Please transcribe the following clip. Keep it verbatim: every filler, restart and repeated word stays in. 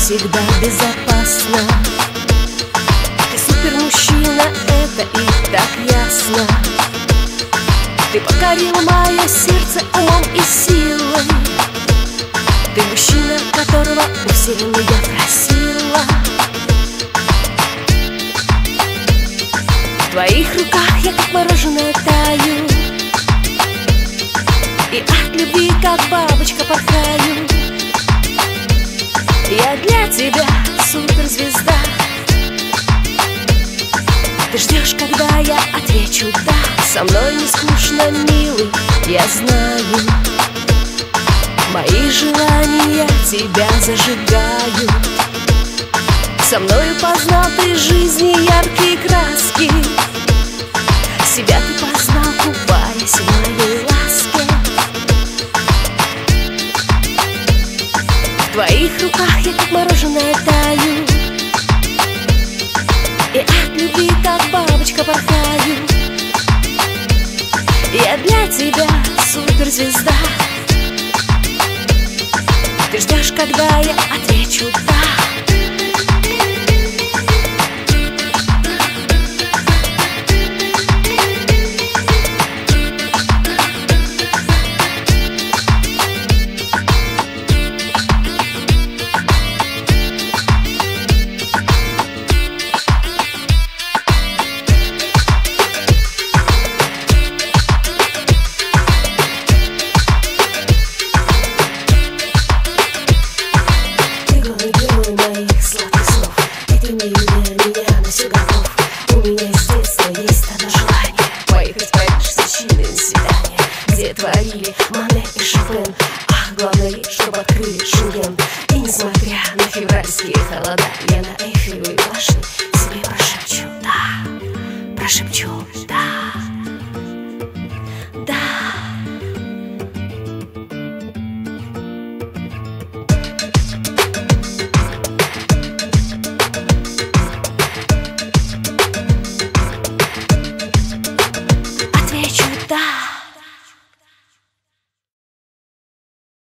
всегда безопасна. Ты супермужчина, это и так ясно. Ты покорил мое сердце умом и силой. Ты мужчина, которого у вселенной я просила. В твоих руках я как мороженое таю, и от любви как бабочка порхаю. Я для тебя суперзвезда. Ты ждешь, когда я отвечу «да». Со мной не скучно, милый, я знаю. Мои желания тебя зажигают. Со мною познал ты жизни яркие краски. Себя ты познал, купаясь в моей ласке. В твоих руках я как мороженое таю, и от любви как бабочка порхаю. Я для тебя суперзвезда. Ты ждешь, когда я отвечу «да». Творили Мане и Шопен. Ах, главное, чтобы открыли Шенген. И несмотря на февральские холода, я на Эйфелевой башне тебе прошепчу «да», прошепчу